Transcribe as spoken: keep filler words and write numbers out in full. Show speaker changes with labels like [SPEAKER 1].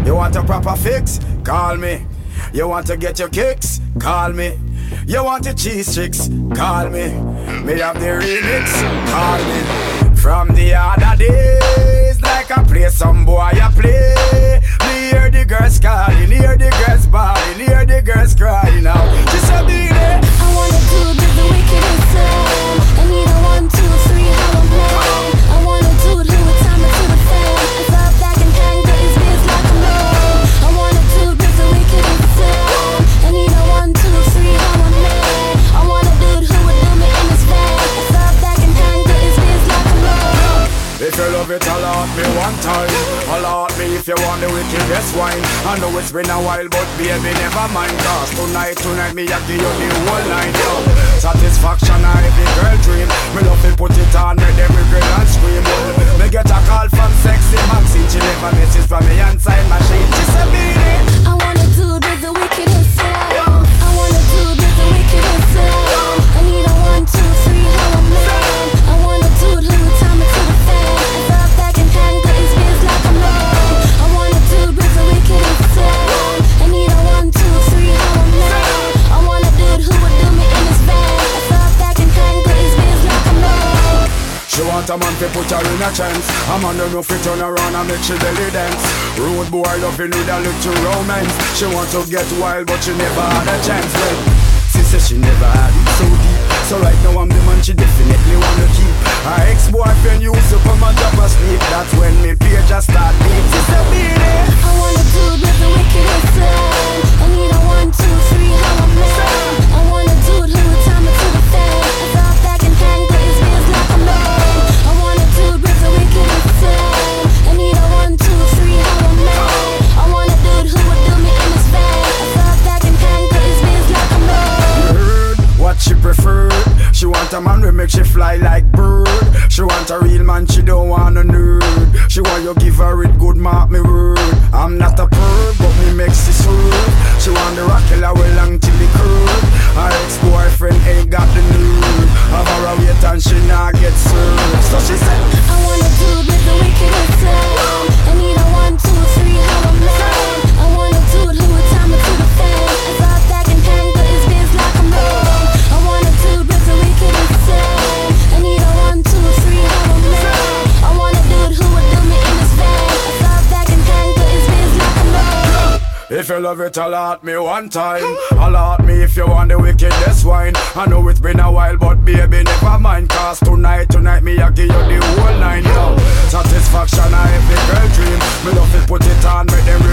[SPEAKER 1] You want a proper fix? Call me. You want to get your kicks? Call me. You want your cheese tricks? Call me. Me have the remix? Call me. From the other days, like I play some boy I play. Me hear the girls calling, hear the girls bawling, hear the girls crying out. Just a beat it.
[SPEAKER 2] I wanna do it the wicked and sad. I need a one, two, three, how I'm playing. I wanna do it who would time it to the fan. I thought back and hang, but it's biz like a man. I wanna do it the wicked and sad. I need a one, two, three, how I'm playing. I wanna do it who would do me in his van. I thought back and hang, but it's biz like a man.
[SPEAKER 1] If you love it, allot me one time. Allot me if you want the wickedest wine. I know it's been a while, but baby, never mind. Cause tonight, tonight, me I give you the whole line, yo. Satisfaction, I every girl dream. Me love to put it on, make every girl and scream. Me get a call from sexy Maxine. She never misses from me inside machine. She said, beat it.
[SPEAKER 2] I wanna do it with the wicked and sad. I wanna do it with the wicked and sad. I need a one, two, three, how I'm living. I wanna do it who would time it to the fan. I thought back and hang, but it's biz like a man. I wanna do it with the wicked and sad. I need a one, two, three, how I'm living. I wanna do it who would do me in his van. I thought back and hang, but it's biz like a man.
[SPEAKER 1] She want a man to put her in a chance. A man don't know if it turn around and make she belly dance. Rude boy loving with a little romance. She want to get wild but she never had a chance. Well, she says she never had it so deep. So right now I'm the man she definitely wanna keep. Her ex-boyfriend used to come and drop asleep. That's when me page just start deep. She said, beat it.
[SPEAKER 2] I wanna do it with the wicked and sad. I need a one, two, three, how I'm living. I wanna do it who would time it to the fan. I thought back and hang, but it's biz like a man. I wanna do it with the wicked and sad. I need a one, two, three, how I'm living. I wanna do it who would do me in his van. I thought back and hang, but it's biz like a man.
[SPEAKER 1] You heard what she preferred. She want a man who make she fly like bird. She want a real man, she don't want a nerd. She want you give her it good, mark me word. I'm not a perv, but me makes she swerve. She want the rock killer well long till the curve. Her ex-boyfriend ain't got the nerve. Have her a wait and she not get served. So she said,
[SPEAKER 2] I wanna do it with the wicked and sad. I need a one, two, three, how I'm living. I wanna do it who would time it to the fan. I thought back and hang, but it's biz like a man. I wanna do it with the wicked and sad. I need a one, two, three, how I'm living. I wanna do it who would do me in his van. I thought back and hang, but it's biz like a man.
[SPEAKER 1] if you love it, allot me one time. Allot me if you want the wickedest wine. I know it's been a while, but baby, never mind. Cause tonight, tonight, me I give you the whole nine, yo. Satisfaction, I every girl dream. Me love it, put it on, make them